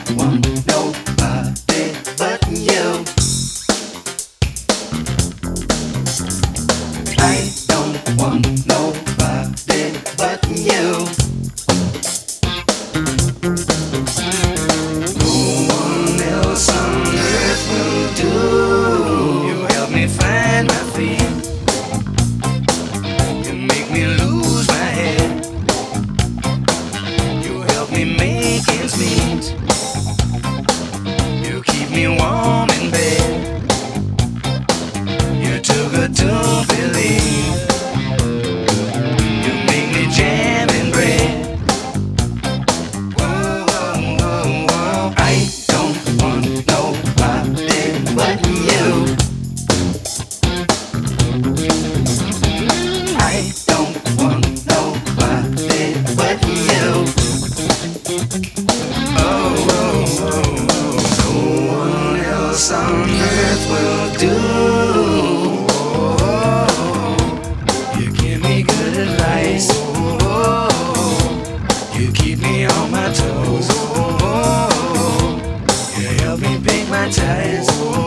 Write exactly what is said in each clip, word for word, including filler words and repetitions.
want nobody but you. I don't want nobody but you. No one else on earth will do. You help me find my feet. You make me lose my head. You help me make ends meet. You keep me warm in bed. You're too good to believe. You make me jam and bread. Whoa, whoa, whoa, whoa. I don't want nobody but you. I don't want nobody but you. Oh, oh, oh, oh. No one else on earth will do. You give me good advice. You keep me on my toes. You help me pick my ties.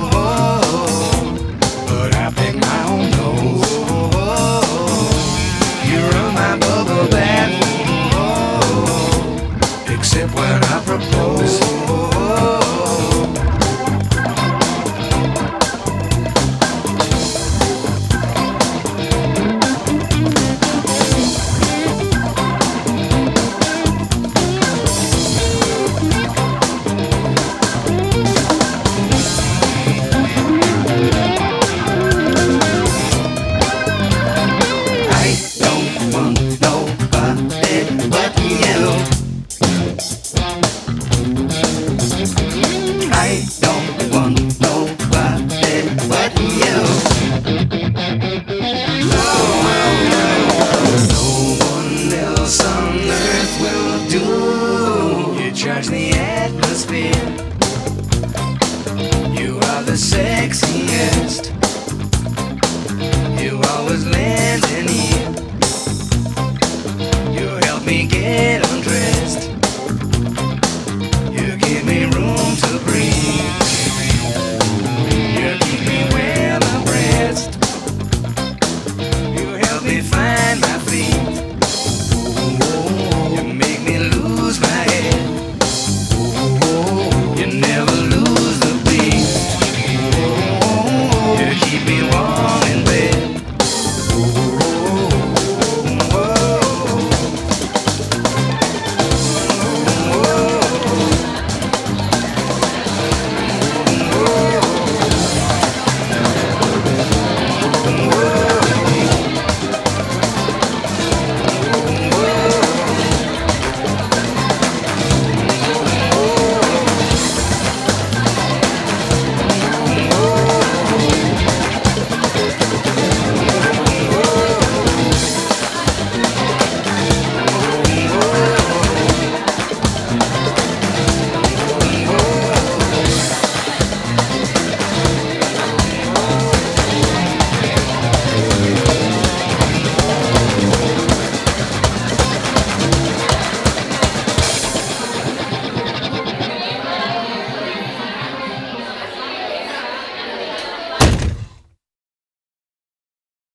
But I pick my own nose. You run my bubble bath. Except when I propose. I don't want nobody but you. I don't want nobody but you. No, no one else on earth will do. You charge the atmosphere. You are the sexiest. You always lend an ear. You help me get on